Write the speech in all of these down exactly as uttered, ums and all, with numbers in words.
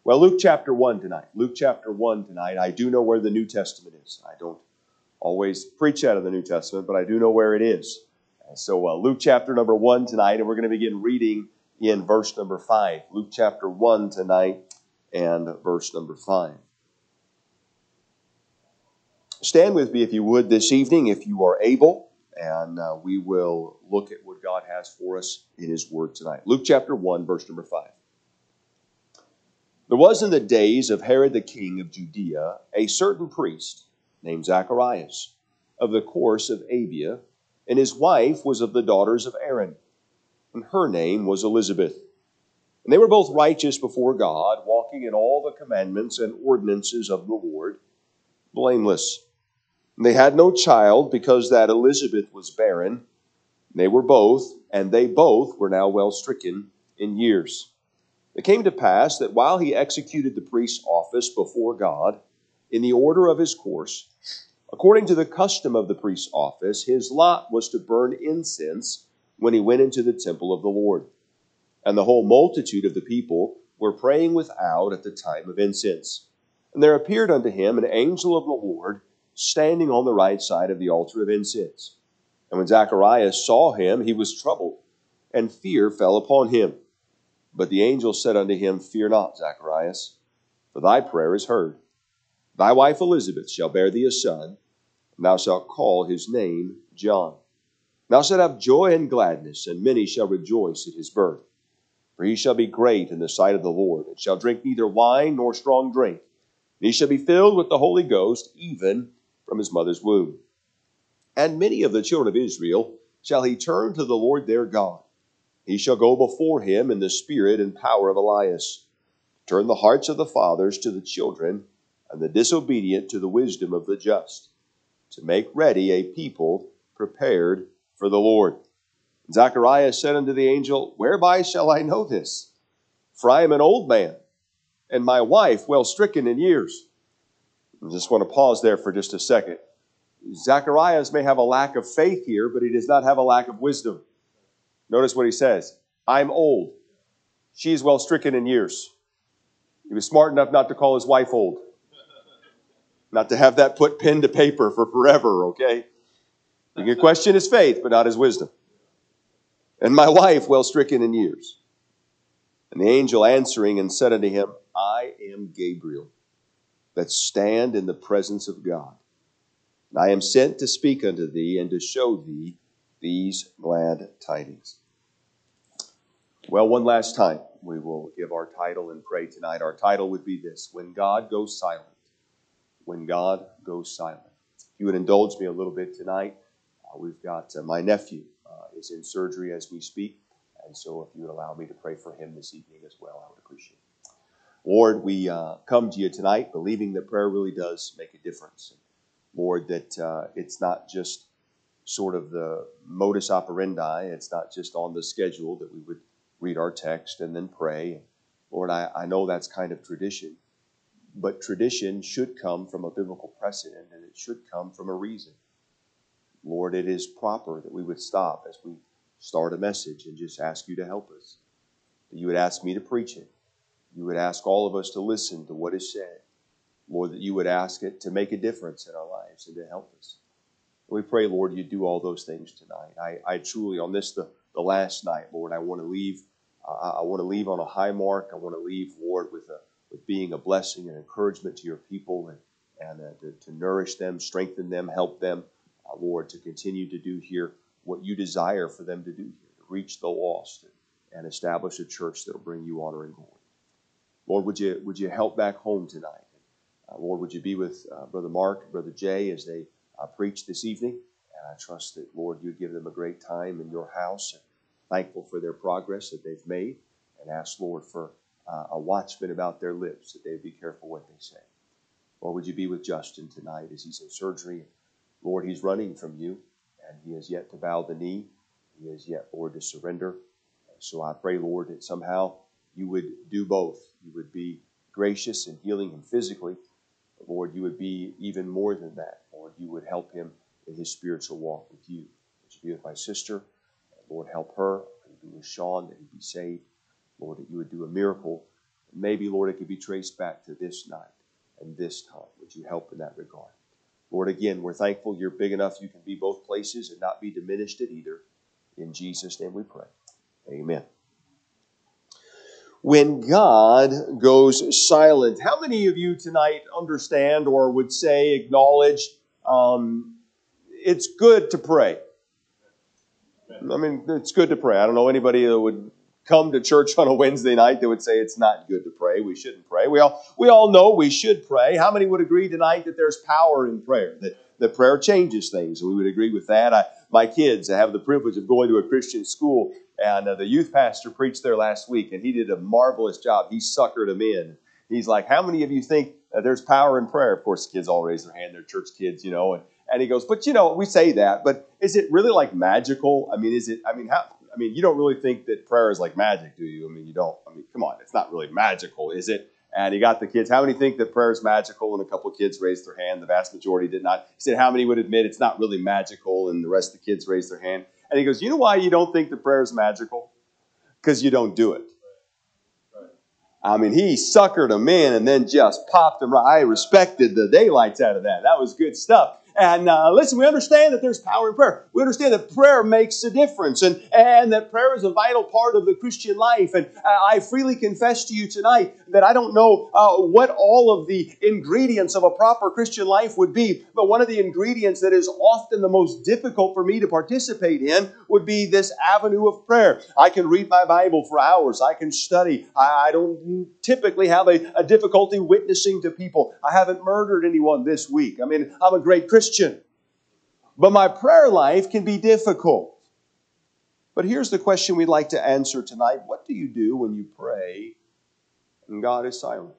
Well, Luke chapter one tonight. Luke chapter one tonight. I do know where the New Testament is. I don't always preach out of the New Testament, but I do know where it is. And so uh, Luke chapter number one tonight, and we're going to begin reading in verse number five. Luke chapter one tonight and verse number five. Stand with me if you would this evening, if you are able, and uh, we will look at what God has for us in His Word tonight. Luke chapter one, verse number five. There was in the days of Herod the king of Judea a certain priest named Zacharias of the course of Abia, and his wife was of the daughters of Aaron, and her name was Elizabeth. And they were both righteous before God, walking in all the commandments and ordinances of the Lord, blameless. And they had no child, because that Elizabeth was barren. They were both, and they both were now well stricken in years. It came to pass that while he executed the priest's office before God, in the order of his course, according to the custom of the priest's office, his lot was to burn incense when he went into the temple of the Lord. And the whole multitude of the people were praying without at the time of incense. And there appeared unto him an angel of the Lord, standing on the right side of the altar of incense. And when Zacharias saw him, he was troubled, and fear fell upon him. But the angel said unto him, Fear not, Zacharias, for thy prayer is heard. Thy wife Elizabeth shall bear thee a son, and thou shalt call his name John. Thou shalt have joy and gladness, and many shall rejoice at his birth. For he shall be great in the sight of the Lord, and shall drink neither wine nor strong drink. And he shall be filled with the Holy Ghost, even from his mother's womb. And many of the children of Israel shall he turn to the Lord their God. He shall go before him in the spirit and power of Elias, turn the hearts of the fathers to the children, and the disobedient to the wisdom of the just, to make ready a people prepared for the Lord. And Zacharias said unto the angel, Whereby shall I know this? For I am an old man, and my wife well stricken in years. I just want to pause there for just a second. Zacharias may have a lack of faith here, but he does not have a lack of wisdom. Notice what he says. I'm old. She's well stricken in years. He was smart enough not to call his wife old. Not to have that put pen to paper for forever, okay? You can question his faith, but not his wisdom. And my wife well stricken in years. And the angel answering and said unto him, I am Gabriel, that stand in the presence of God. And I am sent to speak unto thee and to show thee these glad tidings. Well, one last time, we will give our title and pray tonight. Our title would be this: When God Goes Silent. When God Goes Silent. If you would indulge me a little bit tonight, uh, we've got uh, my nephew uh, is in surgery as we speak, and so if you would allow me to pray for him this evening as well, I would appreciate it. Lord, we uh, come to you tonight believing that prayer really does make a difference. Lord, that uh, it's not just sort of the modus operandi, it's not just on the schedule that we would read our text and then pray. Lord, I, I know that's kind of tradition, but tradition should come from a biblical precedent, and it should come from a reason. Lord, it is proper that we would stop as we start a message and just ask you to help us. That you would ask me to preach it. You would ask all of us to listen to what is said. Lord, that you would ask it to make a difference in our lives and to help us. We pray, Lord, you do all those things tonight. I, I truly, on this, the, the last night, Lord, I want to leave. Uh, I want to leave on a high mark. I want to leave, Lord, with a with being a blessing and encouragement to your people, and and uh, to, to nourish them, strengthen them, help them, uh, Lord, to continue to do here what you desire for them to do here, to reach the lost and, and establish a church that will bring you honor and glory. Lord, would you would you help back home tonight? Uh, Lord, would you be with uh, Brother Mark, Brother Jay as they uh, preach this evening? And I trust that, Lord, you give them a great time in your house. And thankful for their progress that they've made, and ask, Lord, for uh, a watchman about their lips, that they be careful what they say. Lord, would you be with Justin tonight as he's in surgery? Lord, he's running from you, and he has yet to bow the knee. He has yet, Lord, to surrender. So I pray, Lord, that somehow you would do both. You would be gracious in healing him physically. But Lord, you would be even more than that. Lord, you would help him in his spiritual walk with you. Would you be with my sister? Lord, help her. Would you be with Sean, that he be saved? Lord, that you would do a miracle Maybe, Lord, it could be traced back to this night and this time. Would you help in that regard? Lord, again, we're thankful you're big enough you can be both places and not be diminished at either. In Jesus' name we pray. Amen. When God goes silent, how many of you tonight understand or would say, acknowledge, um, it's good to pray? I mean, it's good to pray. I don't know anybody that would come to church on a Wednesday night that would say it's not good to pray. We shouldn't pray. We all we all know we should pray. How many would agree tonight that there's power in prayer, that, that prayer changes things? We would agree with that. I, my kids, I have the privilege of going to a Christian school, and uh, the youth pastor preached there last week, and he did a marvelous job. He suckered them in. He's like, how many of you think uh, there's power in prayer? Of course, kids all raise their hand. They're church kids, you know, and And he goes, but you know, we say that, but is it really like magical? I mean, is it, I mean, how, I mean, you don't really think that prayer is like magic, do you? I mean, you don't, I mean, come on, it's not really magical, is it? And he got the kids, how many think that prayer is magical? And a couple of kids raised their hand. The vast majority did not. He said, how many would admit it's not really magical? And the rest of the kids raised their hand. And he goes, you know why you don't think that prayer is magical? Because you don't do it. I mean, he suckered them in and then just popped them right. I respected the daylights out of that. That was good stuff. And uh, listen, we understand that there's power in prayer. We understand that prayer makes a difference and, and that prayer is a vital part of the Christian life. And uh, I freely confess to you tonight that I don't know uh, what all of the ingredients of a proper Christian life would be, but one of the ingredients that is often the most difficult for me to participate in would be this avenue of prayer. I can read my Bible for hours. I can study. I, I don't typically have a, a difficulty witnessing to people. I haven't murdered anyone this week. I mean, I'm a great Christian. But my prayer life can be difficult. But here's the question we'd like to answer tonight. What do you do when you pray and God is silent?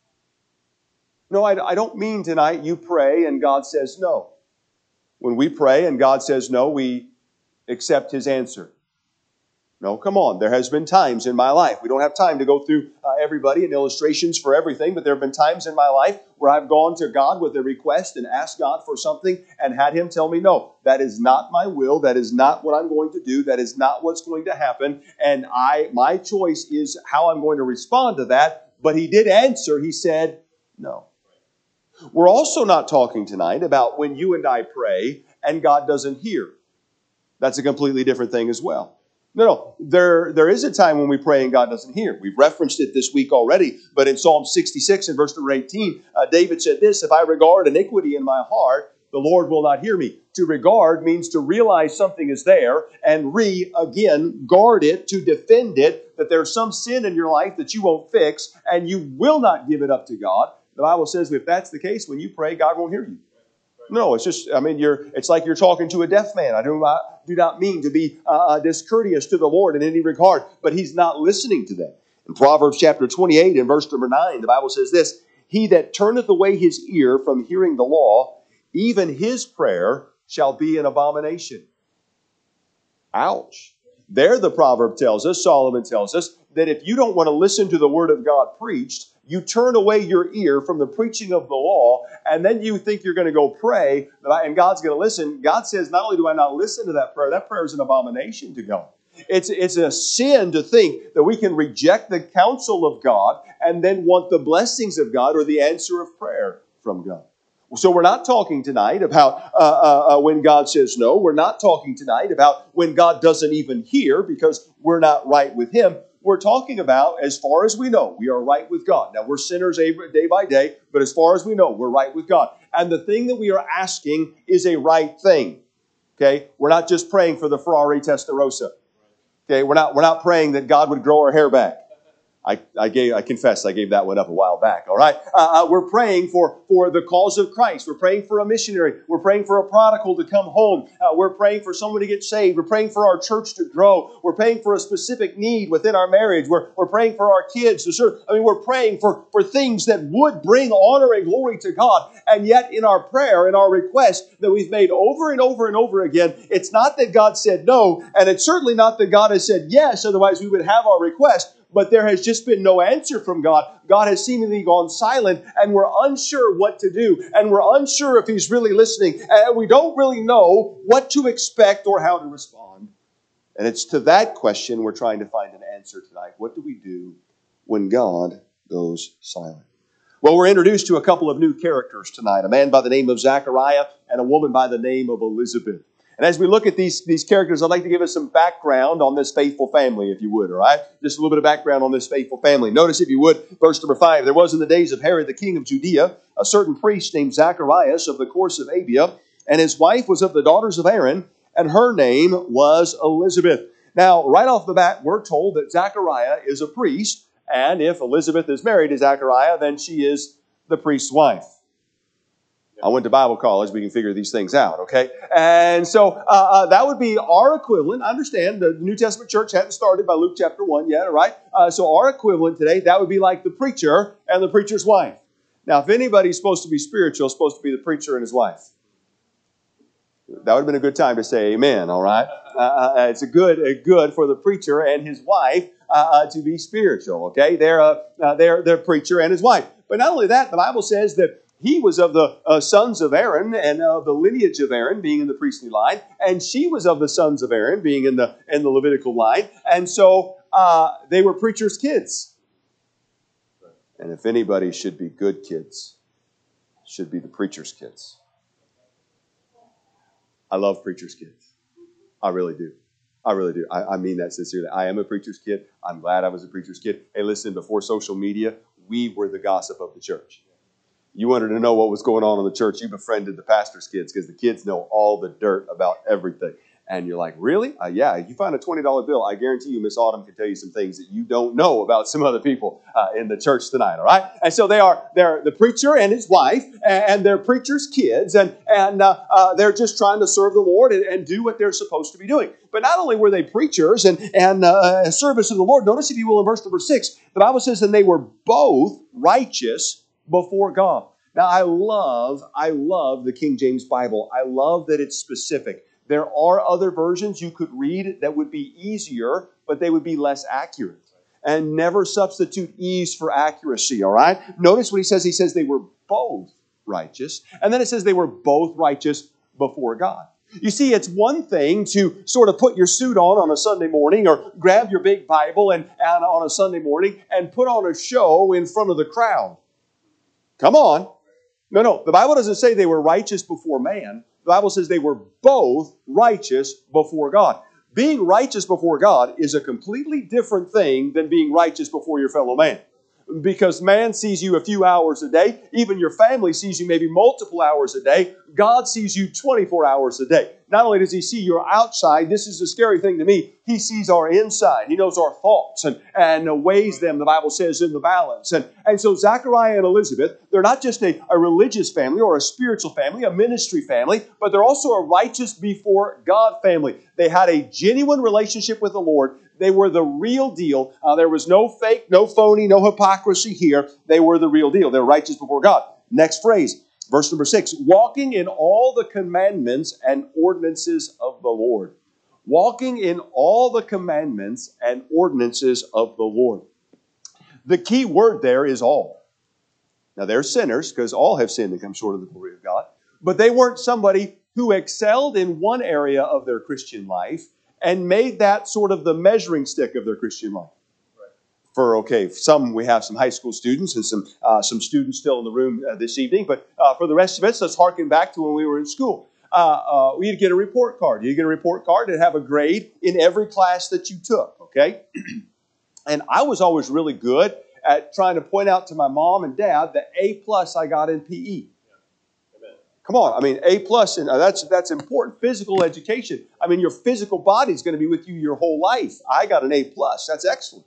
No, I, I don't mean tonight you pray and God says no. When we pray and God says no, we accept His answer. No, come on. There has been times in my life. We don't have time to go through uh, everybody and illustrations for everything, but there have been times in my life where I've gone to God with a request and asked God for something and had Him tell me, no, that is not my will. That is not what I'm going to do. That is not what's going to happen. And I, my choice is how I'm going to respond to that. But He did answer. He said, no. We're also not talking tonight about when you and I pray and God doesn't hear. That's a completely different thing as well. No, no, there, there is a time when we pray and God doesn't hear. We've referenced it this week already, but in Psalm sixty-six and verse number eighteen, uh, David said this, if I regard iniquity in my heart, the Lord will not hear me. To regard means to realize something is there and re, again, guard it, to defend it, that there's some sin in your life that you won't fix and you will not give it up to God. The Bible says if that's the case, when you pray, God won't hear you. No, it's just, I mean, you're. It's like you're talking to a deaf man. I do not, do not mean to be uh, discourteous to the Lord in any regard, but He's not listening to them. In Proverbs chapter twenty-eight and verse number nine, the Bible says this, he that turneth away his ear from hearing the law, even his prayer shall be an abomination. Ouch. There the proverb tells us, Solomon tells us, that if you don't want to listen to the word of God preached, you turn away your ear from the preaching of the law, and then you think you're going to go pray, and God's going to listen. God says, not only do I not listen to that prayer, that prayer is an abomination to God. It's, it's a sin to think that we can reject the counsel of God and then want the blessings of God or the answer of prayer from God. So we're not talking tonight about uh, uh, uh, when God says no. We're not talking tonight about when God doesn't even hear because we're not right with Him. We're talking about, as far as we know, we are right with God. Now, we're sinners day by day, but as far as we know, we're right with God. And the thing that we are asking is a right thing. Okay? We're not just praying for the Ferrari Testarossa. Okay? We're not, we're not praying that God would grow our hair back. I, I gave, I confess, I gave that one up a while back. All right, uh, uh, we're praying for for the cause of Christ. We're praying for a missionary. We're praying for a prodigal to come home. Uh, we're praying for someone to get saved. We're praying for our church to grow. We're praying for a specific need within our marriage. We're we're praying for our kids to serve. I mean, we're praying for for things that would bring honor and glory to God. And yet, in our prayer, in our request that we've made over and over and over again, it's not that God said no, and it's certainly not that God has said yes. Otherwise, we would have our request. But there has just been no answer from God. God has seemingly gone silent, and we're unsure what to do. And we're unsure if He's really listening. And we don't really know what to expect or how to respond. And it's to that question we're trying to find an answer tonight. What do we do when God goes silent. Well, we're introduced to a couple of new characters tonight, a man by the name of Zachariah and a woman by the name of Elizabeth. And as we look at these, these characters, I'd like to give us some background on this faithful family, if you would, all right? Just a little bit of background on this faithful family. Notice, if you would, verse number five, there was in the days of Herod the king of Judea a certain priest named Zacharias of the course of Abia, and his wife was of the daughters of Aaron, and her name was Elizabeth. Now, right off the bat, we're told that Zachariah is a priest, and if Elizabeth is married to Zachariah, then she is the priest's wife. I went to Bible college. We can figure these things out, okay? And so uh, uh, that would be our equivalent. I understand the New Testament church hadn't started by Luke chapter one yet, all right? Uh, so our equivalent today, that would be like the preacher and the preacher's wife. Now, if anybody's supposed to be spiritual, it's supposed to be the preacher and his wife. That would have been a good time to say amen, all right? Uh, uh, it's a good, a good for the preacher and his wife uh, uh, to be spiritual, okay? They're, uh, uh, they're, they're preacher and his wife. But not only that, the Bible says that he was of the uh, sons of Aaron and of the lineage of Aaron, being in the priestly line, and she was of the sons of Aaron, being in the in the Levitical line. And so uh, they were preachers' kids. And if anybody should be good kids, it should be the preacher's kids. I love preacher's kids. I really do. I really do. I, I mean that sincerely. I am a preacher's kid. I'm glad I was a preacher's kid. Hey, listen, before social media, we were the gossip of the church. You wanted to know what was going on in the church, you befriended the pastor's kids because the kids know all the dirt about everything. And you're like, really? Uh, yeah, if you find a twenty dollar bill, I guarantee you Miss Autumn can tell you some things that you don't know about some other people uh, in the church tonight, all right? And so they are, they're the preacher and his wife, and they're preacher's kids, and, and uh, uh, they're just trying to serve the Lord and, and do what they're supposed to be doing. But not only were they preachers and, and uh, service of the Lord, notice, if you will, in verse number six, the Bible says, and they were both righteous before God. Now, I love, I love the King James Bible. I love that it's specific. There are other versions you could read that would be easier, but they would be less accurate. And never substitute ease for accuracy, all right? Notice what he says. He says they were both righteous. And then it says they were both righteous before God. You see, it's one thing to sort of put your suit on on a Sunday morning or grab your big Bible and, and on a Sunday morning and put on a show in front of the crowd. Come on. No, no. The Bible doesn't say they were righteous before man. The Bible says they were both righteous before God. Being righteous before God is a completely different thing than being righteous before your fellow man. Because man sees you a few hours a day. Even your family sees you maybe multiple hours a day. God sees you twenty-four hours a day. Not only does He see your outside, this is the scary thing to me, He sees our inside. He knows our thoughts and, and weighs them, the Bible says, in the balance. And, and so Zachariah and Elizabeth, they're not just a, a religious family or a spiritual family, a ministry family, but they're also a righteous before God family. They had a genuine relationship with the Lord. They were the real deal. Uh, there was no fake, no phony, no hypocrisy here. They were the real deal. They're righteous before God. Next phrase, verse number six, walking in all the commandments and ordinances of the Lord. Walking in all the commandments and ordinances of the Lord. The key word there is all. Now, they're sinners because all have sinned and come short of the glory of God. But they weren't somebody who excelled in one area of their Christian life and made that sort of the measuring stick of their Christian life. Right. For, okay, some, we have some high school students and some uh, some students still in the room uh, this evening, but uh, for the rest of us, let's harken back to when we were in school. Uh, uh, we'd get a report card. You get a report card and have a grade in every class that you took, okay? And I was always really good at trying to point out to my mom and dad the A plus I got in P E. Come on, I mean, A plus, and that's that's important. Physical education. I mean, your physical body is going to be with you your whole life. I got an A plus. That's excellent.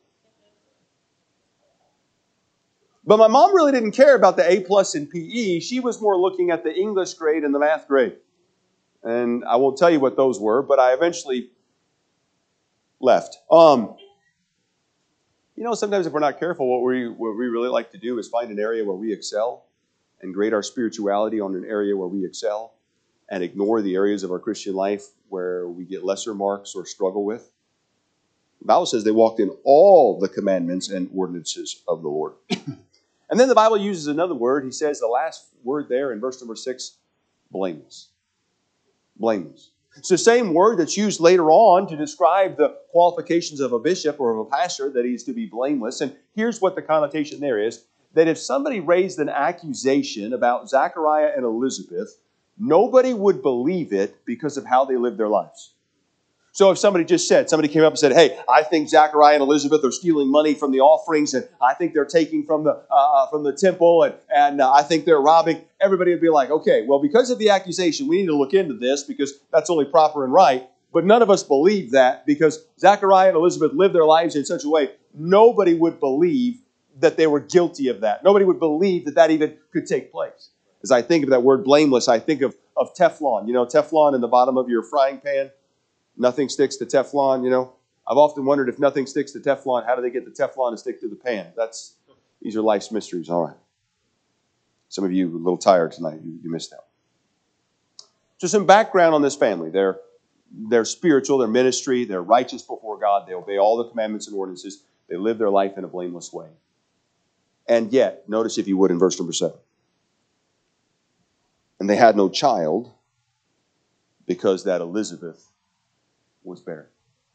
But my mom really didn't care about the A plus in P E. She was more looking at the English grade and the math grade. And I won't tell you what those were, but I eventually left. Um, you know, sometimes if we're not careful, what we what we really like to do is find an area where we excel and grade our spirituality on an area where we excel and ignore the areas of our Christian life where we get lesser marks or struggle with. The Bible says they walked in all the commandments and ordinances of the Lord. And then the Bible uses another word. He says the last word there in verse number six, blameless. Blameless. It's the same word that's used later on to describe the qualifications of a bishop or of a pastor, that he's to be blameless. And here's what the connotation there is, that if somebody raised an accusation about Zachariah and Elizabeth, nobody would believe it because of how they lived their lives. So if somebody just said, somebody came up and said, hey, I think Zachariah and Elizabeth are stealing money from the offerings, and I think they're taking from the uh, from the temple, and, and uh, I think they're robbing, everybody would be like, okay, well, because of the accusation, we need to look into this because that's only proper and right. But none of us believe that because Zachariah and Elizabeth lived their lives in such a way, nobody would believe that they were guilty of that. Nobody would believe that that even could take place. As I think of that word blameless, I think of, of Teflon. You know, Teflon in the bottom of your frying pan. Nothing sticks to Teflon, you know. I've often wondered, if nothing sticks to Teflon, how do they get the Teflon to stick to the pan? That's These are life's mysteries. All right. Some of you are a little tired tonight. You, you missed out. So some background on this family. They're, they're spiritual, they're ministry, they're righteous before God. They obey all the commandments and ordinances. They live their life in a blameless way. And yet, notice if you would in verse number seven. And they had no child because that Elizabeth was barren.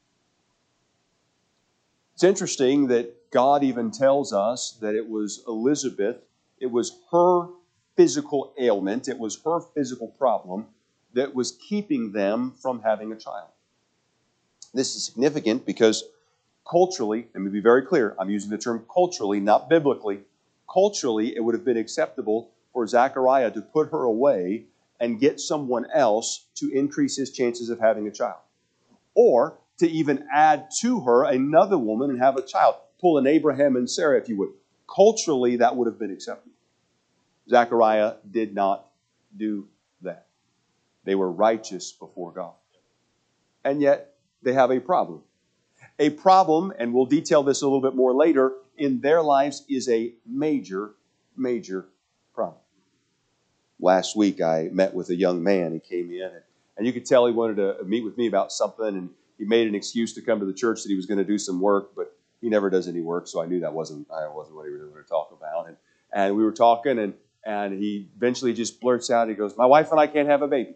It's interesting that God even tells us that it was Elizabeth, it was her physical ailment, it was her physical problem that was keeping them from having a child. This is significant because culturally, let me be very clear, I'm using the term culturally, not biblically. Culturally, it would have been acceptable for Zechariah to put her away and get someone else to increase his chances of having a child. Or to even add to her another woman and have a child. Pull an Abraham and Sarah, if you would. Culturally, that would have been acceptable. Zechariah did not do that. They were righteous before God. And yet, they have a problem. A problem, and we'll detail this a little bit more later, in their lives is a major, major problem. Last week, I met with a young man. He came in, and, and you could tell he wanted to meet with me about something, and he made an excuse to come to the church that he was going to do some work, but he never does any work, so I knew that wasn't I wasn't what he was going to talk about. And, and we were talking, and, and he eventually just blurts out, he goes, my wife and I can't have a baby.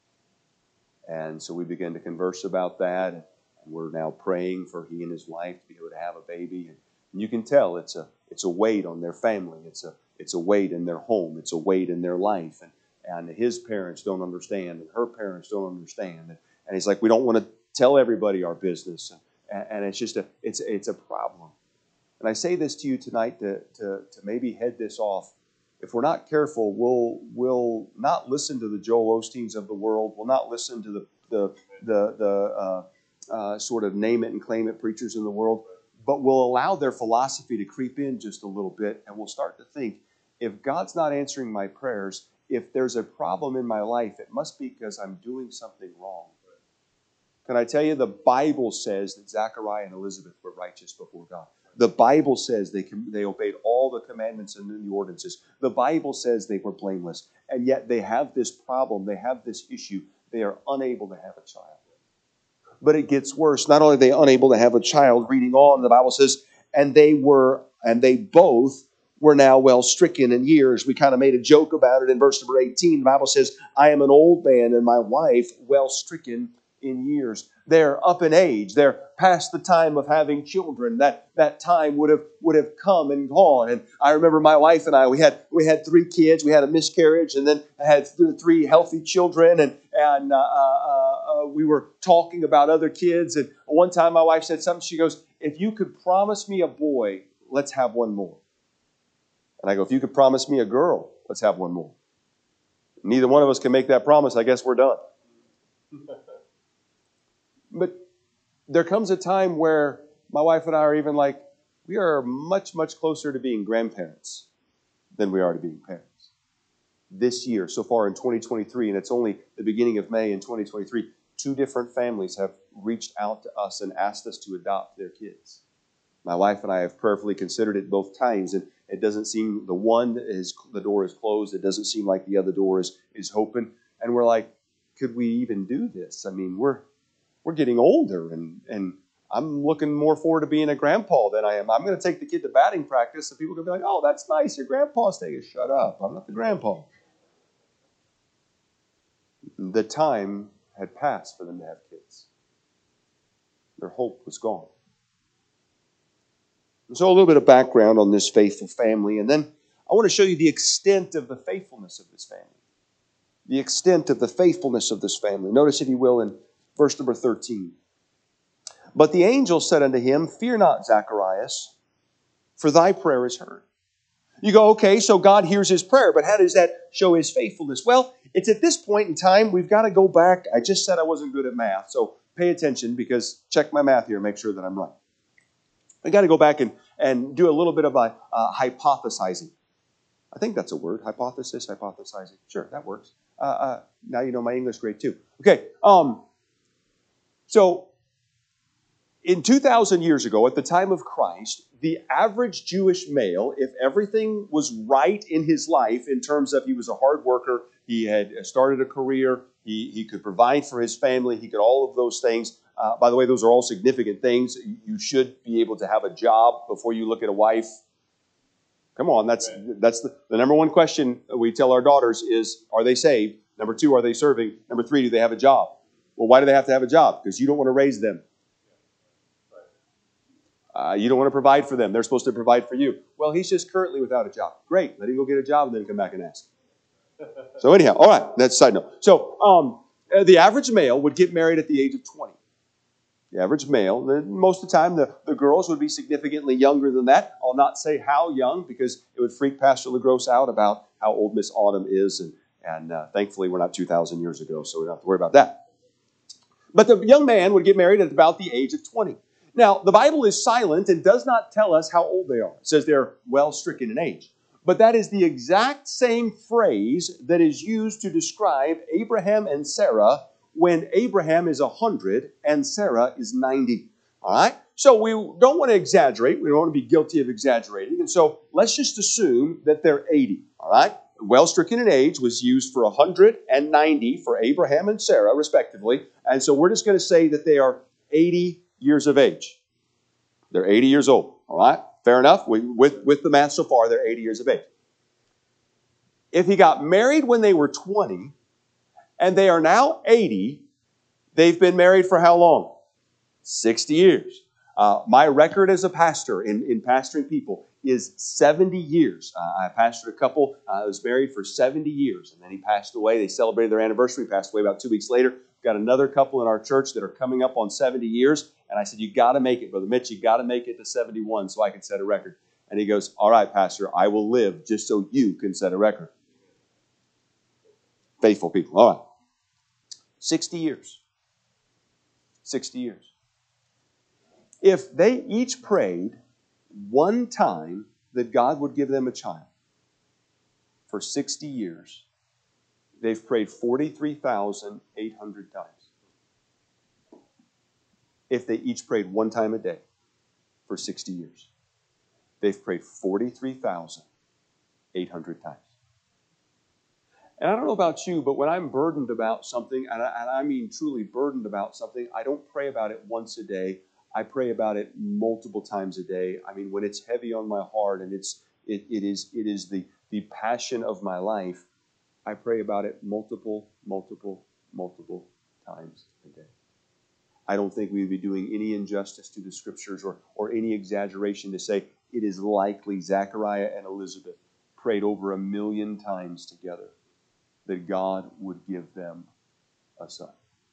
And so we began to converse about that, and we're now praying for he and his wife to be able to have a baby. And you can tell it's a it's a weight on their family. It's a it's a weight in their home. It's a weight in their life. And and his parents don't understand, and her parents don't understand. And, and he's like, we don't want to tell everybody our business. And, and it's just a it's it's a problem. And I say this to you tonight to to to maybe head this off. If we're not careful, we'll we'll not listen to the Joel Osteens of the world. We'll not listen to the the the, the uh, uh, sort of name it and claim it preachers in the world. But we'll allow their philosophy to creep in just a little bit, and we'll start to think, if God's not answering my prayers, if there's a problem in my life, it must be because I'm doing something wrong. Can I tell you, the Bible says that Zechariah and Elizabeth were righteous before God. The Bible says they they obeyed all the commandments and the ordinances. The Bible says they were blameless. And yet they have this problem, they have this issue. They are unable to have a child. But it gets worse. Not only are they unable to have a child, reading on, the Bible says, and they were, and they both were now well stricken in years. We kind of made a joke about it in verse number eighteen. The Bible says, I am an old man and my wife well stricken in years. They're up in age. They're past the time of having children. That that time would have would have come and gone. And I remember my wife and I, we had we had three kids. We had a miscarriage, and then I had th- three healthy children. And and uh, uh, uh, we were talking about other kids. And one time my wife said something. She goes, "If you could promise me a boy, let's have one more." And I go, "If you could promise me a girl, let's have one more." Neither one of us can make that promise. I guess we're done. But there comes a time where my wife and I are even like, we are much, much closer to being grandparents than we are to being parents. This year, so far in twenty twenty-three, and it's only the beginning of May in twenty twenty-three, two different families have reached out to us and asked us to adopt their kids. My wife and I have prayerfully considered it both times, and it doesn't seem the one is the door is closed. It doesn't seem like the other door is, is open. And we're like, could we even do this? I mean, we're We're getting older, and, and I'm looking more forward to being a grandpa than I am. I'm going to take the kid to batting practice, and people are going to be like, oh, that's nice, your grandpa's taking. Shut up, I'm not the grandpa. The time had passed for them to have kids. Their hope was gone. So a little bit of background on this faithful family, and then I want to show you the extent of the faithfulness of this family. The extent of the faithfulness of this family. Notice, if you will, in verse number thirteen. But the angel said unto him, Fear not, Zacharias, for thy prayer is heard. You go, okay, so God hears his prayer, but how does that show his faithfulness? Well, it's at this point in time, we've got to go back. I just said I wasn't good at math, so pay attention, because check my math here, make sure that I'm right. We've got to go back and, and do a little bit of a, uh, hypothesizing. I think that's a word, hypothesis, hypothesizing. Sure, that works. Uh, uh, now you know my English grade too. Okay, um, so in two thousand years ago, at the time of Christ, the average Jewish male, if everything was right in his life in terms of he was a hard worker, he had started a career, he, he could provide for his family, he could all of those things. Uh, by the way, those are all significant things. You should be able to have a job before you look at a wife. Come on, that's that's the, the number one question we tell our daughters is, are they saved? Number two, are they serving? Number three, do they have a job? Well, why do they have to have a job? Because you don't want to raise them. Uh, you don't want to provide for them. They're supposed to provide for you. Well, he's just currently without a job. Great, let him go get a job and then come back and ask. So anyhow, all right, that's a side note. So um, the average male would get married at the age of twenty. The average male, most of the time, the, the girls would be significantly younger than that. I'll not say how young, because it would freak Pastor LaGrosse out about how old Miss Autumn is. And, and uh, thankfully, we're not two thousand years ago, so we don't have to worry about that. But the young man would get married at about the age of twenty. Now, the Bible is silent and does not tell us how old they are. It says they're well stricken in age. But that is the exact same phrase that is used to describe Abraham and Sarah when Abraham is one hundred and Sarah is ninety. All right? So we don't want to exaggerate. We don't want to be guilty of exaggerating. And so let's just assume that they're eighty. All right? Well stricken in age was used for one hundred and ninety for Abraham and Sarah, respectively. And so we're just going to say that they are eighty years of age. They're eighty years old. All right? Fair enough. We, with, with the math so far, they're eighty years of age. If he got married when they were twenty, and they are now eighty, they've been married for how long? sixty years. Uh, my record as a pastor in, in pastoring people is seventy years. Uh, I pastored a couple uh, was married for seventy years, and then he passed away. They celebrated their anniversary, passed away about two weeks later. We've got another couple in our church that are coming up on seventy years, and I said, you got to make it, Brother Mitch, you got to make it to seventy-one so I can set a record. And he goes, all right, Pastor, I will live just so you can set a record. Faithful people. All right. sixty years. sixty years. If they each prayed one time that God would give them a child for sixty years, they've prayed forty-three thousand eight hundred times. If they each prayed one time a day for sixty years, they've prayed forty-three thousand eight hundred times. And I don't know about you, but when I'm burdened about something, and I, and I mean truly burdened about something, I don't pray about it once a day. I pray about it multiple times a day. I mean, when it's heavy on my heart and it's it, it is it is the, the passion of my life, I pray about it multiple, multiple, multiple times a day. I don't think we would be doing any injustice to the Scriptures or, or any exaggeration to say it is likely Zachariah and Elizabeth prayed over a million times together that God would give them a son.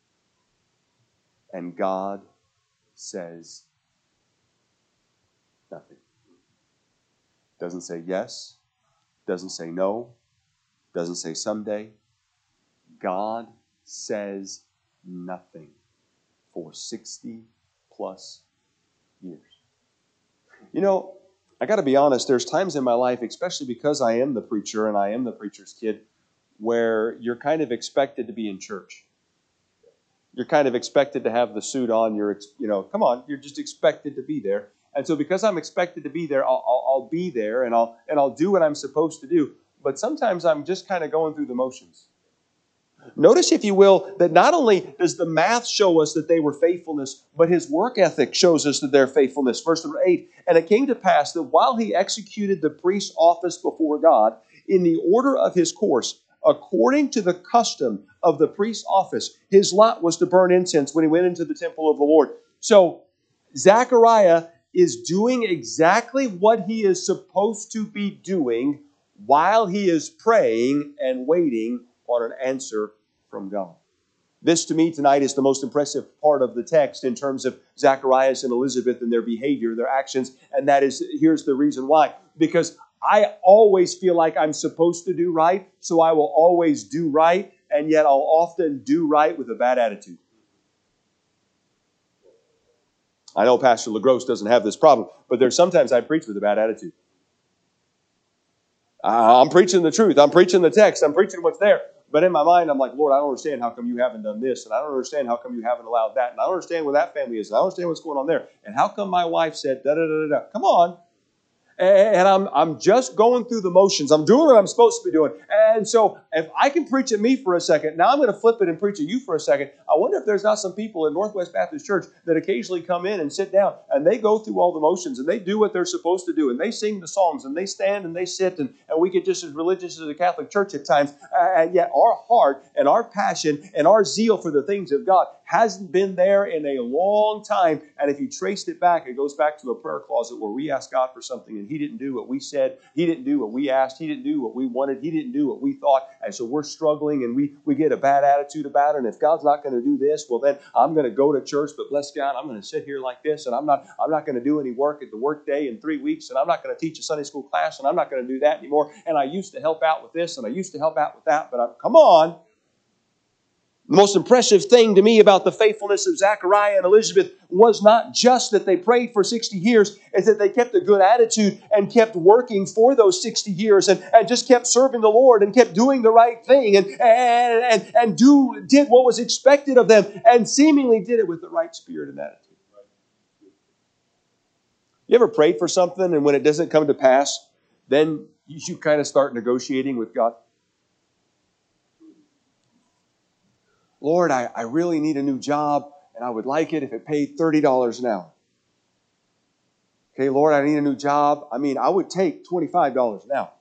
And God says nothing. Doesn't say yes, doesn't say no, doesn't say someday. God says nothing for sixty plus years. You know, I got to be honest, there's times in my life, especially because I am the preacher and I am the preacher's kid, where you're kind of expected to be in church. You're kind of expected to have the suit on. You're, you know, come on, you're just expected to be there. And so because I'm expected to be there, I'll, I'll, I'll be there and I'll, and I'll do what I'm supposed to do. But sometimes I'm just kind of going through the motions. Notice, if you will, that not only does the math show us that they were faithfulness, but his work ethic shows us that they're faithfulness. Verse number eight, and it came to pass that while he executed the priest's office before God, in the order of his course, according to the custom of the priest's office, his lot was to burn incense when he went into the temple of the Lord. So Zechariah is doing exactly what he is supposed to be doing while he is praying and waiting on an answer from God. This, to me, tonight is the most impressive part of the text in terms of Zacharias and Elizabeth and their behavior, their actions. And that is, here's the reason why. Because I always feel like I'm supposed to do right, so I will always do right, and yet I'll often do right with a bad attitude. I know Pastor LaGrosse doesn't have this problem, but there's sometimes I preach with a bad attitude. I'm preaching the truth. I'm preaching the text. I'm preaching what's there. But in my mind, I'm like, Lord, I don't understand how come you haven't done this. And I don't understand how come you haven't allowed that. And I don't understand where that family is. And I don't understand what's going on there. And how come my wife said da-da-da-da-da. Come on. And I'm I'm just going through the motions. I'm doing what I'm supposed to be doing. And so if I can preach at me for a second, now I'm going to flip it and preach at you for a second. I wonder if there's not some people in Northwest Baptist Church that occasionally come in and sit down and they go through all the motions and they do what they're supposed to do and they sing the songs and they stand and they sit and, and we get just as religious as the Catholic Church at times. And yet our heart and our passion and our zeal for the things of God hasn't been there in a long time. And if you traced it back, it goes back to a prayer closet where we asked God for something and He didn't do what we said. He didn't do what we asked. He didn't do what we wanted. He didn't do what we thought. And so we're struggling and we, we get a bad attitude about it. And if God's not going to do this, well then I'm going to go to church, but bless God, I'm going to sit here like this and I'm not I'm not going to do any work at the work day in three weeks and I'm not going to teach a Sunday school class and I'm not going to do that anymore. And I used to help out with this and I used to help out with that, but I'm, come on. The most impressive thing to me about the faithfulness of Zechariah and Elizabeth was not just that they prayed for sixty years, it's that they kept a good attitude and kept working for those sixty years and, and just kept serving the Lord and kept doing the right thing and, and, and, and do, did what was expected of them and seemingly did it with the right spirit and attitude. You ever prayed for something and when it doesn't come to pass, then you kind of start negotiating with God? Lord, I, I really need a new job, and I would like it if it paid thirty dollars an hour. Okay, Lord, I need a new job. I mean, I would take twenty-five dollars an hour.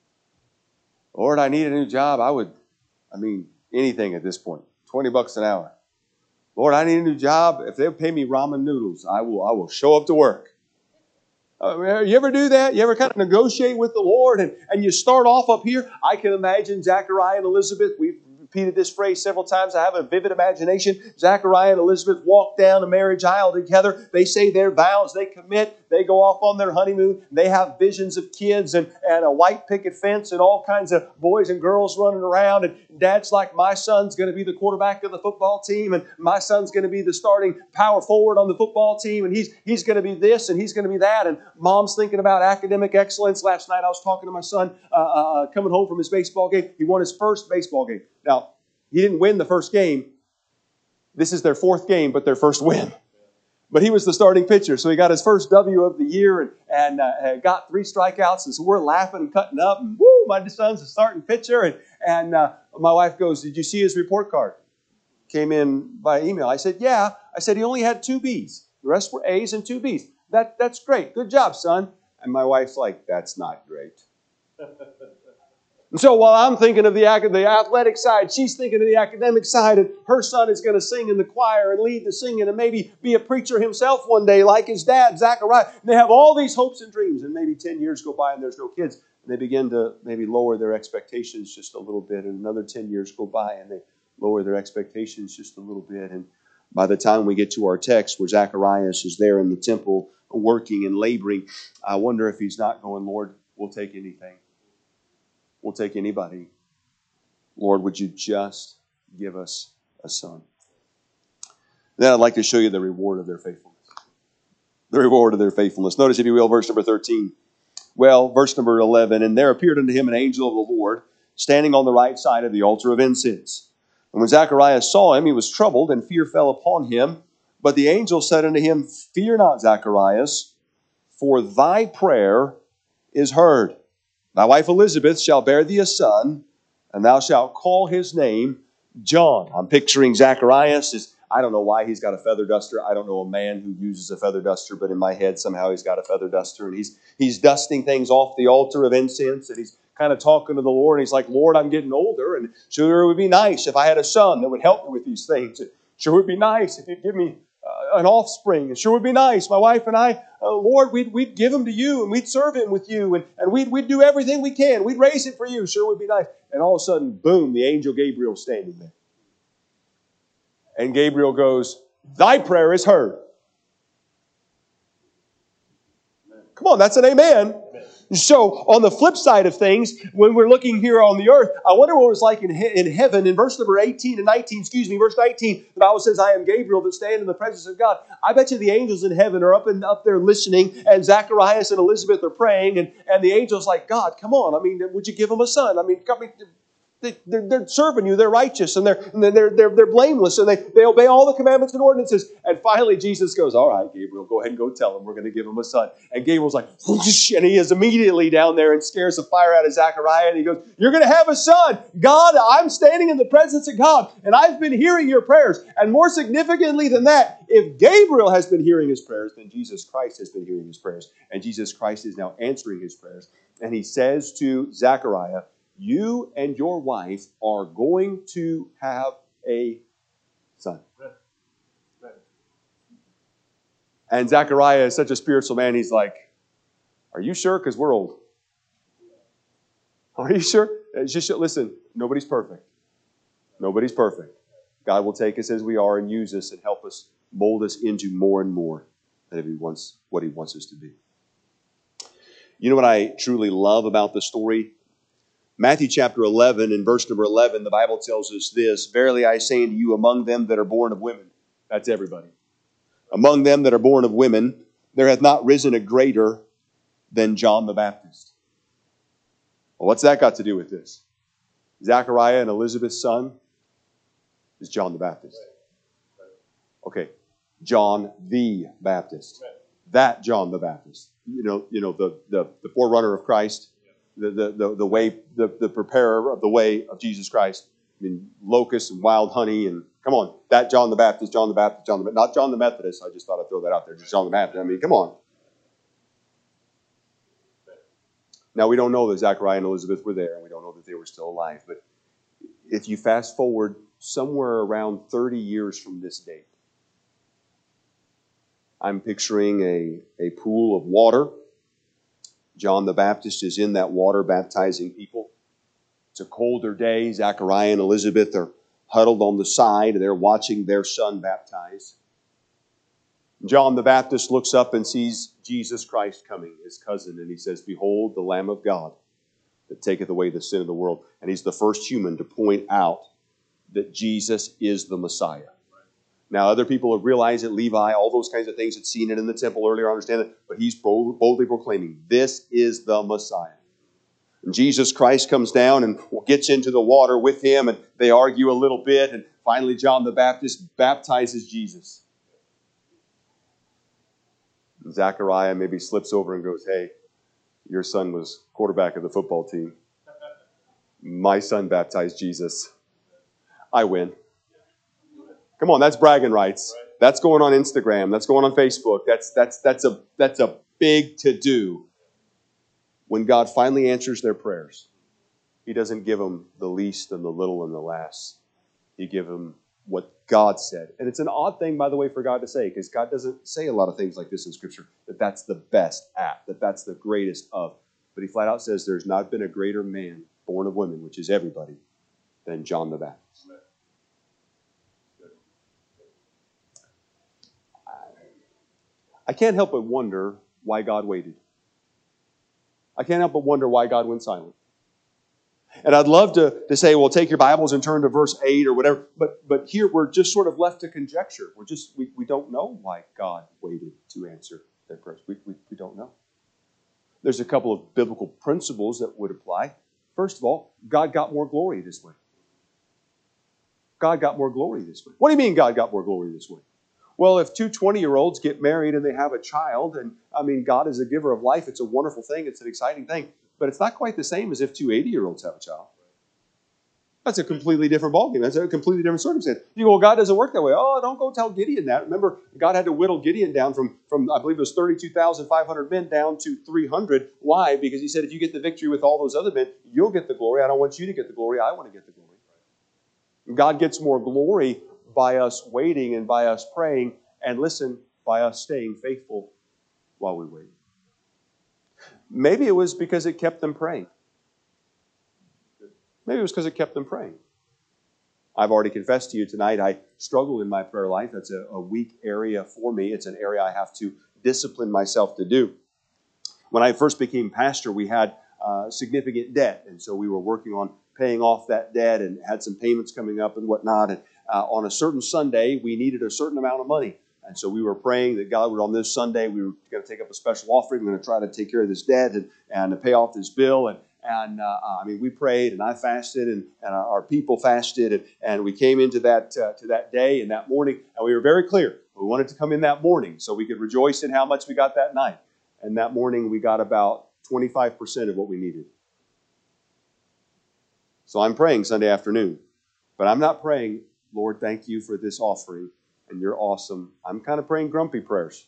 Lord, I need a new job. I would, I mean, anything at this point. twenty bucks an hour. Lord, I need a new job. If they'll pay me ramen noodles, I will, I will show up to work. Uh, you ever do that? You ever kind of negotiate with the Lord and, and you start off up here? I can imagine Zechariah and Elizabeth. We've repeated this phrase several times. I have a vivid imagination. Zechariah and Elizabeth walk down the marriage aisle together. They say their vows. They commit. They go off on their honeymoon. They have visions of kids and, and a white picket fence and all kinds of boys and girls running around. And Dad's like, my son's going to be the quarterback of the football team. And my son's going to be the starting power forward on the football team. And he's, he's going to be this and he's going to be that. And Mom's thinking about academic excellence. Last night I was talking to my son uh, uh, coming home from his baseball game. He won his first baseball game. Now, he didn't win the first game. This is their fourth game, but their first win. But he was the starting pitcher, so he got his first W of the year and, and uh, got three strikeouts. And so we're laughing and cutting up. And woo, my son's a starting pitcher. And, and uh, my wife goes, did you see his report card? Came in by email. I said, yeah. I said, he only had two B's. The rest were A's and two B's. That, that's great. Good job, son. And my wife's like, that's not great. And so while I'm thinking of the, the athletic side, she's thinking of the academic side, and her son is going to sing in the choir and lead the singing and maybe be a preacher himself one day like his dad, Zachariah. And they have all these hopes and dreams, and maybe ten years go by and there's no kids. And they begin to maybe lower their expectations just a little bit, and another ten years go by and they lower their expectations just a little bit. And by the time we get to our text where Zacharias is there in the temple working and laboring, I wonder if he's not going, Lord, we'll take anything. We'll take anybody. Lord, would you just give us a son? Then I'd like to show you the reward of their faithfulness. The reward of their faithfulness. Notice, if you will, verse number thirteen. Well, verse number eleven. And there appeared unto him an angel of the Lord, standing on the right side of the altar of incense. And when Zacharias saw him, he was troubled, and fear fell upon him. But the angel said unto him, Fear not, Zacharias, for thy prayer is heard. Thy wife Elizabeth shall bear thee a son, and thou shalt call his name John. I'm picturing Zacharias as, I don't know why he's got a feather duster. I don't know a man who uses a feather duster, but in my head somehow he's got a feather duster, and he's he's dusting things off the altar of incense, and he's kind of talking to the Lord. And he's like, Lord, I'm getting older, and sure it would be nice if I had a son that would help me with these things. It sure would be nice if you'd give me uh, an offspring. It sure would be nice. My wife and I, uh, Lord, we'd, we'd give him to you, and we'd serve him with you, and, and we'd, we'd do everything we can. We'd raise him for you. Sure would be nice. And all of a sudden, boom, the angel Gabriel standing there. And Gabriel goes, thy prayer is heard. Come on, that's an amen. So, on the flip side of things, when we're looking here on the earth, I wonder what it was like in, he- in heaven. In verse number eighteen and nineteen, excuse me, verse nineteen, the Bible says, I am Gabriel that stand in the presence of God. I bet you the angels in heaven are up and up there listening, and Zacharias and Elizabeth are praying, and, and the angel's like, God, come on, I mean, would you give them a son? I mean, come, They, they're, they're serving you. They're righteous and they're and they're, they're they're blameless and they, they obey all the commandments and ordinances. And finally, Jesus goes, all right, Gabriel, go ahead and go tell them we're going to give him a son. And Gabriel's like, whoosh, and he is immediately down there and scares the fire out of Zechariah. And he goes, you're going to have a son. God, I'm standing in the presence of God and I've been hearing your prayers. And more significantly than that, if Gabriel has been hearing his prayers, then Jesus Christ has been hearing his prayers. And Jesus Christ is now answering his prayers. And he says to Zechariah, you and your wife are going to have a son. And Zechariah is such a spiritual man, he's like, are you sure? Because we're old. Are you sure? Just listen, nobody's perfect. Nobody's perfect. God will take us as we are and use us and help us mold us into more and more than he wants, what he wants us to be. You know what I truly love about the story? Matthew chapter eleven and verse number eleven, the Bible tells us this, verily I say unto you, among them that are born of women, that's everybody, among them that are born of women, there hath not risen a greater than John the Baptist. Well, what's that got to do with this? Zechariah and Elizabeth's son is John the Baptist. Okay, John the Baptist. That John the Baptist. You know, you know the, the, the forerunner of Christ. The, the, the, the way, the, the preparer of the way of Jesus Christ. I mean, locusts and wild honey and, come on, that John the Baptist, John the Baptist, John the not John the Methodist. I just thought I'd throw that out there. Just John the Baptist. I mean, come on. Now, we don't know that Zechariah and Elizabeth were there, and we don't know that they were still alive. But if you fast forward somewhere around thirty years from this date, I'm picturing a, a pool of water. John the Baptist is in that water baptizing people. It's a colder day. Zechariah and Elizabeth are huddled on the side. They're watching their son baptize. John the Baptist looks up and sees Jesus Christ coming, his cousin, and he says, behold, the Lamb of God that taketh away the sin of the world. And he's the first human to point out that Jesus is the Messiah. Now, other people have realized it, Levi, all those kinds of things, had seen it in the temple earlier, understand it, but he's boldly proclaiming, this is the Messiah. And Jesus Christ comes down and gets into the water with him, and they argue a little bit, and finally John the Baptist baptizes Jesus. And Zechariah maybe slips over and goes, hey, your son was quarterback of the football team. My son baptized Jesus. I win. Come on, that's bragging rights. That's going on Instagram. That's going on Facebook. That's that's that's a that's a big to-do. When God finally answers their prayers, he doesn't give them the least and the little and the last. He gives them what God said. And it's an odd thing, by the way, for God to say, because God doesn't say a lot of things like this in Scripture, that that's the best at, that that's the greatest of. But he flat out says there's not been a greater man born of women, which is everybody, than John the Baptist. I can't help but wonder why God waited. I can't help but wonder why God went silent. And I'd love to, to say, well, take your Bibles and turn to verse eight or whatever. But but here we're just sort of left to conjecture. We're just we, we don't know why God waited to answer their prayers. We, we, we don't know. There's a couple of biblical principles that would apply. First of all, God got more glory this way. God got more glory this way. What do you mean God got more glory this way? Well, if two twenty-year-olds get married and they have a child, and I mean, God is a giver of life. It's a wonderful thing. It's an exciting thing. But it's not quite the same as if two eighty-year-olds have a child. That's a completely different ballgame. That's a completely different circumstance. You go, well, God doesn't work that way. Oh, don't go tell Gideon that. Remember, God had to whittle Gideon down from, from I believe it was thirty-two thousand five hundred men down to three hundred. Why? Because he said, if you get the victory with all those other men, you'll get the glory. I don't want you to get the glory. I want to get the glory. God gets more glory by us waiting and by us praying, and listen, by us staying faithful while we wait. Maybe it was because it kept them praying. Maybe it was because it kept them praying. I've already confessed to you tonight, I struggle in my prayer life. That's a, a weak area for me. It's an area I have to discipline myself to do. When I first became pastor, we had uh, significant debt, and so we were working on paying off that debt and had some payments coming up and whatnot. And uh, on a certain Sunday, we needed a certain amount of money. And so we were praying that God would, on this Sunday, we were going to take up a special offering. We're going to try to take care of this debt and, and to pay off this bill. And, and uh, I mean, we prayed and I fasted and, and our people fasted. And, and we came into that, uh, to that day and that morning. And we were very clear. We wanted to come in that morning so we could rejoice in how much we got that night. And that morning, we got about twenty-five percent of what we needed. So I'm praying Sunday afternoon. But I'm not praying, Lord, thank you for this offering. And you're awesome. I'm kind of praying grumpy prayers.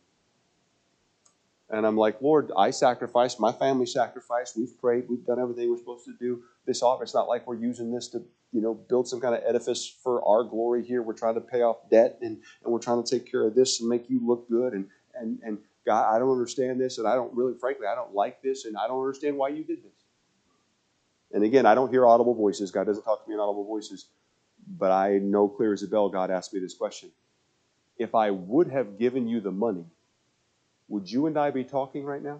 And I'm like, Lord, I sacrificed, my family sacrificed, we've prayed, we've done everything we're supposed to do. This offer, it's not like we're using this to, you know, build some kind of edifice for our glory here. We're trying to pay off debt and, and we're trying to take care of this and make you look good. And, and, and God, I don't understand this, and I don't really, frankly, I don't like this, and I don't understand why you did this. And again, I don't hear audible voices. God doesn't talk to me in audible voices. But I know clear as a bell, God asked me this question. If I would have given you the money, would you and I be talking right now?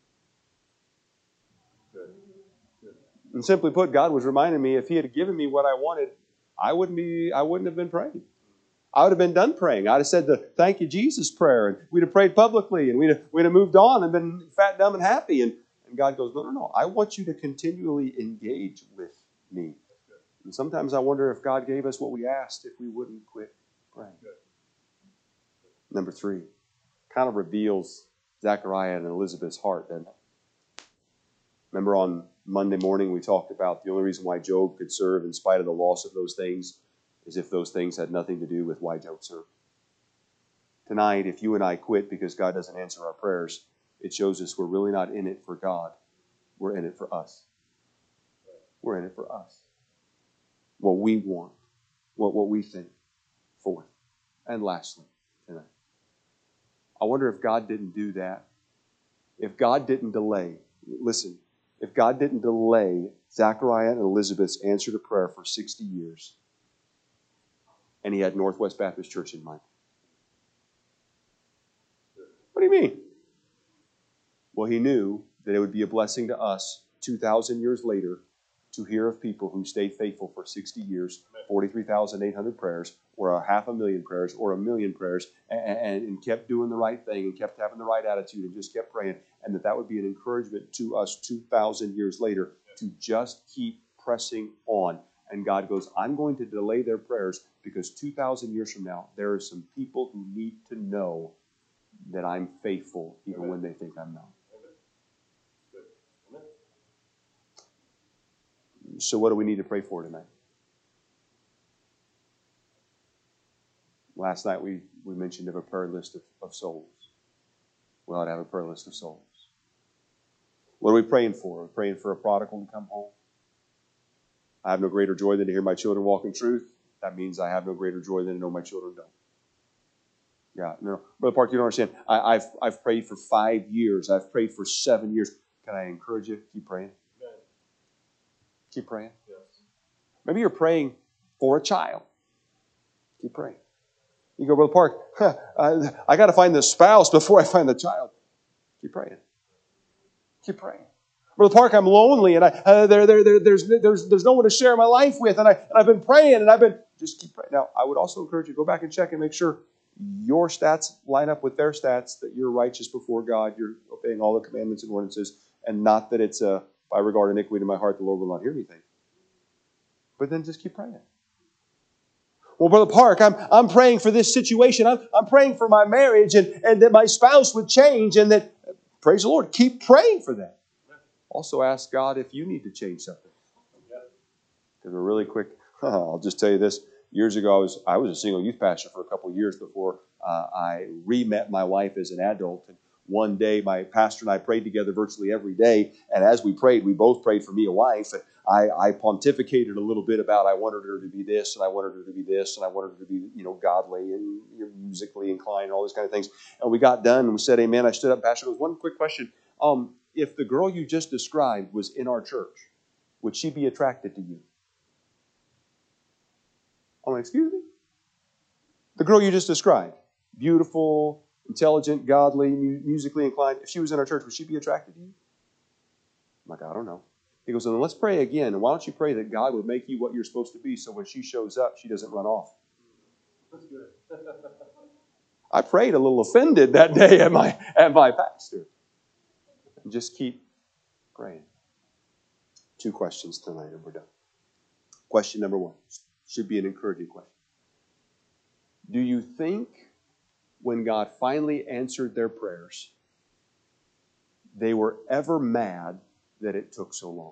Good. Good. And simply put, God was reminding me, if He had given me what I wanted, I wouldn't be, I wouldn't have been praying. I would have been done praying. I'd have said the thank you, Jesus prayer, and we'd have prayed publicly, and we'd have, we'd have moved on and been fat, dumb, and happy. And, and God goes, no, no, no. I want you to continually engage with me. And sometimes I wonder if God gave us what we asked, if we wouldn't quit praying. Number three, kind of reveals Zechariah and Elizabeth's heart, doesn't it? Remember on Monday morning we talked about the only reason why Job could serve in spite of the loss of those things is if those things had nothing to do with why Job served. Tonight, if you and I quit because God doesn't answer our prayers, it shows us we're really not in it for God. We're in it for us. We're in it for us. What we want. What, what we think. Fourth. And lastly, tonight. I wonder if God didn't do that. If God didn't delay. Listen. If God didn't delay Zechariah and Elizabeth's answer to prayer for sixty years, and He had Northwest Baptist Church in mind. What do you mean? Well, He knew that it would be a blessing to us two thousand years later to hear of people who stayed faithful for sixty years, forty-three thousand eight hundred prayers, or a half a million prayers, or a million prayers, and, and, and kept doing the right thing, and kept having the right attitude, and just kept praying, and that that would be an encouragement to us two thousand years later to just keep pressing on. And God goes, I'm going to delay their prayers because two thousand years from now, there are some people who need to know that I'm faithful even Amen. When they think I'm not. Amen. So what do we need to pray for tonight? Last night we, we mentioned of a prayer list of, of souls. We ought to have a prayer list of souls. What are we praying for? We're praying for a prodigal to come home. I have no greater joy than to hear my children walk in truth. That means I have no greater joy than to know my children don't. Yeah, no, Brother Park, you don't understand. I, I've I've prayed for five years. I've prayed for seven years. Can I encourage you? Keep praying. Amen. Keep praying. Yes. Maybe you're praying for a child. Keep praying. You go, Brother Park, huh, I, I got to find the spouse before I find the child. Keep praying. Keep praying. Brother Park, I'm lonely, and I uh, there, there, there, there's, there's, there's no one to share my life with, and I, and I've been praying, and I've been just keep praying. Now, I would also encourage you to go back and check and make sure your stats line up with their stats, that you're righteous before God, you're obeying all the commandments and ordinances, and not that it's a, if I regard iniquity in my heart, the Lord will not hear me thing. But then just keep praying. Well, Brother Park, I'm I'm praying for this situation. I'm I'm praying for my marriage, and, and that my spouse would change, and that, praise the Lord, keep praying for that. Also ask God if you need to change something. Because we're really quick. I'll just tell you this. Years ago, I was I was a single youth pastor for a couple of years before uh, I re-met my wife as an adult. And one day, my pastor and I prayed together virtually every day. And as we prayed, we both prayed for me a wife. And I, I pontificated a little bit about I wanted her to be this, and I wanted her to be this, and I wanted her to be, you know, godly and you know, musically inclined, and all those kind of things. And we got done, and we said, "Amen." I stood up, Pastor goes, "One quick question: um, if the girl you just described was in our church, would she be attracted to you?" I'm like, "Excuse me?" The girl you just described, beautiful, intelligent, godly, mu- musically inclined. If she was in our church, would she be attracted to you? I'm like, "I don't know." He goes, "Well, then let's pray again. And why don't you pray that God would make you what you're supposed to be so when she shows up, she doesn't run off." That's good. I prayed a little offended that day at my, at my pastor. And just keep praying. Two questions tonight and we're done. Question number one should be an encouraging question. Do you think when God finally answered their prayers, they were ever mad that it took so long?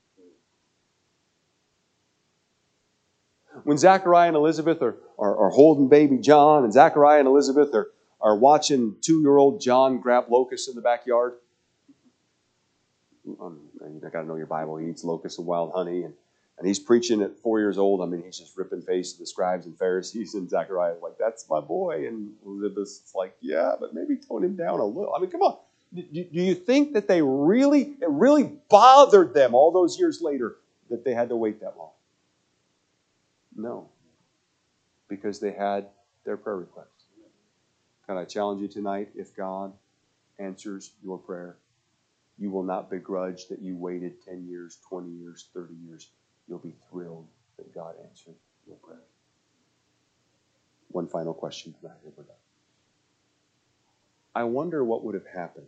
When Zachariah and Elizabeth are, are, are holding baby John, and Zachariah and Elizabeth are, are watching two-year-old John grab locusts in the backyard. Um, you got to know your Bible. He eats locusts and wild honey, and, and he's preaching at four years old. I mean, he's just ripping face to the scribes and Pharisees, and Zachariah's like, "That's my boy," and Elizabeth's like, "Yeah, but maybe tone him down a little." I mean, come on. Do, do you think that they really, it really bothered them all those years later that they had to wait that long? No, because they had their prayer requests. Can I challenge you tonight? If God answers your prayer, you will not begrudge that you waited ten years, twenty years, thirty years. You'll be thrilled that God answered your prayer. One final question tonight. Here we're done. I wonder what would have happened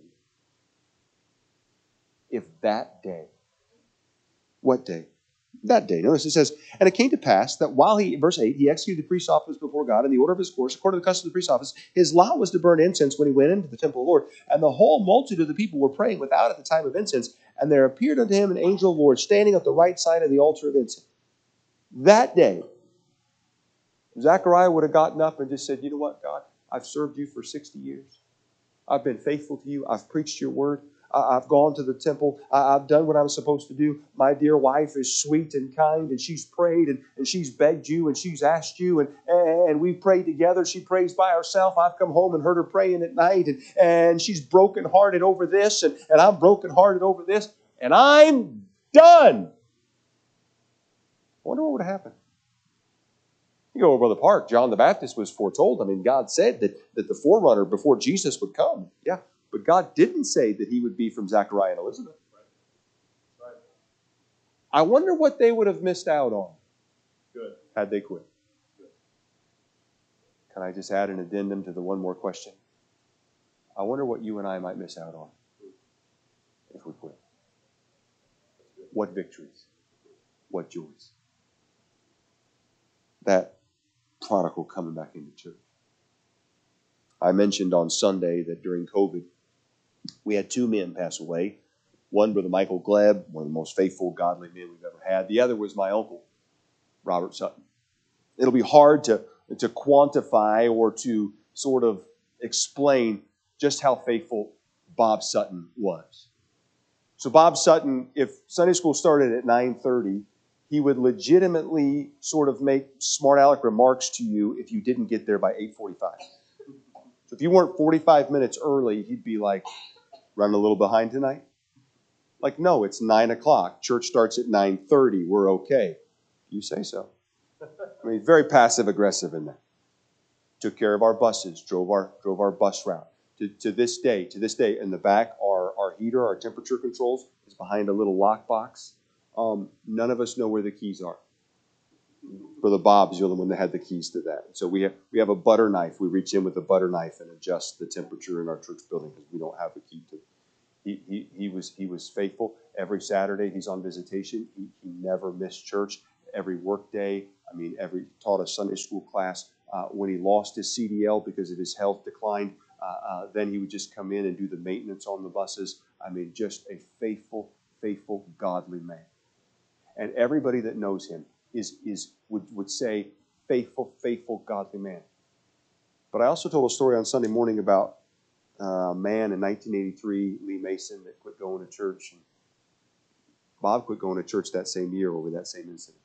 if that day, what day? That day. Notice it says, "And it came to pass that while he," verse eight, "he executed the priest's office before God in the order of his course, according to the custom of the priest's office, his lot was to burn incense when he went into the temple of the Lord. And the whole multitude of the people were praying without at the time of incense. And there appeared unto him an angel of the Lord standing at the right side of the altar of incense." That day, Zechariah would have gotten up and just said, "You know what, God? I've served you for sixty years. I've been faithful to you. I've preached your word. I've gone to the temple. I've done what I was supposed to do. My dear wife is sweet and kind, and she's prayed, and, and she's begged you, and she's asked you, and, and we prayed together. She prays by herself. I've come home and heard her praying at night, and, and she's brokenhearted over this, and, and I'm brokenhearted over this, and I'm done." I wonder what would happen. You go over Brother Park, John the Baptist was foretold. I mean, God said that, that the forerunner before Jesus would come. Yeah. But God didn't say that he would be from Zachariah and Elizabeth. Right. Right. I wonder what they would have missed out on. Good. Had they quit. Good. Can I just add an addendum to the one more question? I wonder what you and I might miss out on if we quit. What victories? What joys? That prodigal coming back into church. I mentioned on Sunday that during COVID, we had two men pass away. One, Brother Michael Gleb, one of the most faithful, godly men we've ever had. The other was my uncle, Robert Sutton. It'll be hard to, to quantify or to sort of explain just how faithful Bob Sutton was. So Bob Sutton, if Sunday school started at nine thirty, he would legitimately sort of make smart aleck remarks to you if you didn't get there by eight forty-five. So if you weren't forty-five minutes early, he'd be like, "Running a little behind tonight?" Like, "No, it's nine o'clock. Church starts at nine thirty. We're okay." You say so. I mean, very passive-aggressive in that. Took care of our buses, drove our drove our bus route. To, to this day, to this day, in the back, our, our heater, our temperature controls, is behind a little lockbox. Um, none of us know where the keys are. Brother Bob's the only one that had the keys to that. So we have we have a butter knife. We reach in with a butter knife and adjust the temperature in our church building because we don't have a key to. He he he was he was faithful. Every Saturday he's on visitation. He he never missed church. Every work day. I mean, every taught a Sunday school class. Uh, when he lost his C D L because of his health declined, uh, uh, then he would just come in and do the maintenance on the buses. I mean, just a faithful, faithful, godly man. And everybody that knows him is, is would, would say, faithful, faithful, godly man. But I also told a story on Sunday morning about a man in nineteen eighty-three, Lee Mason, that quit going to church. And Bob quit going to church that same year over that same incident.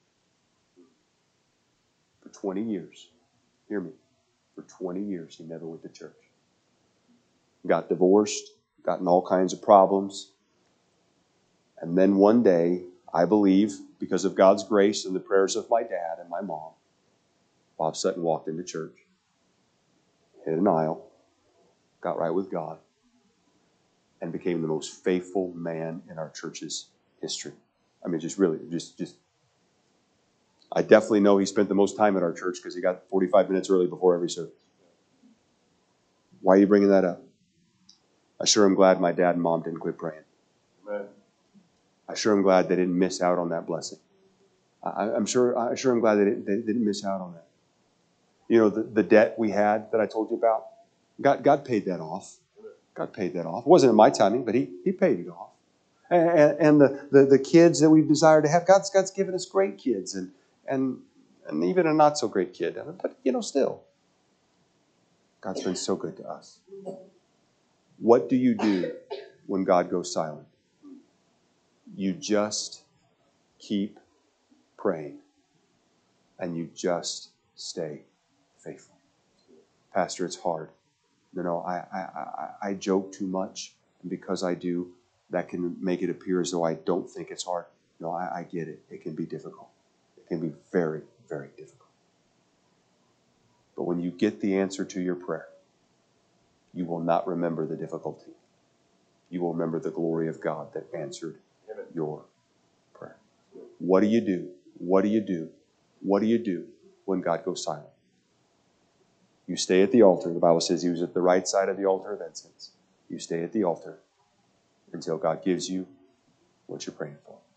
For twenty years, hear me, for twenty years he never went to church. Got divorced, got in all kinds of problems. And then one day, I believe, because of God's grace and the prayers of my dad and my mom, Bob Sutton walked into church, hit an aisle, got right with God, and became the most faithful man in our church's history. I mean, just really, just, just. I definitely know he spent the most time at our church because he got forty-five minutes early before every service. Why are you bringing that up? I sure am glad my dad and mom didn't quit praying. Amen. I sure am glad they didn't miss out on that blessing. I, I'm sure, I sure am glad they didn't, they didn't miss out on that. You know, the, the debt we had that I told you about, God, God paid that off. God paid that off. It wasn't in my timing, but He, he paid it off. And, and the, the, the kids that we desire to have, God's, God's given us great kids and, and, and even a not so great kid. But, you know, still, God's been so good to us. What do you do when God goes silent? You just keep praying and you just stay faithful. Pastor, it's hard. You know, I, I, I, I joke too much, and because I do, that can make it appear as though I don't think it's hard. No, I, I get it. It can be difficult. It can be very, very difficult. But when you get the answer to your prayer, you will not remember the difficulty. You will remember the glory of God that answered your prayer. What do you do? What do you do? What do you do when God goes silent? You stay at the altar. The Bible says he was at the right side of the altar of incense. You stay at the altar until God gives you what you're praying for.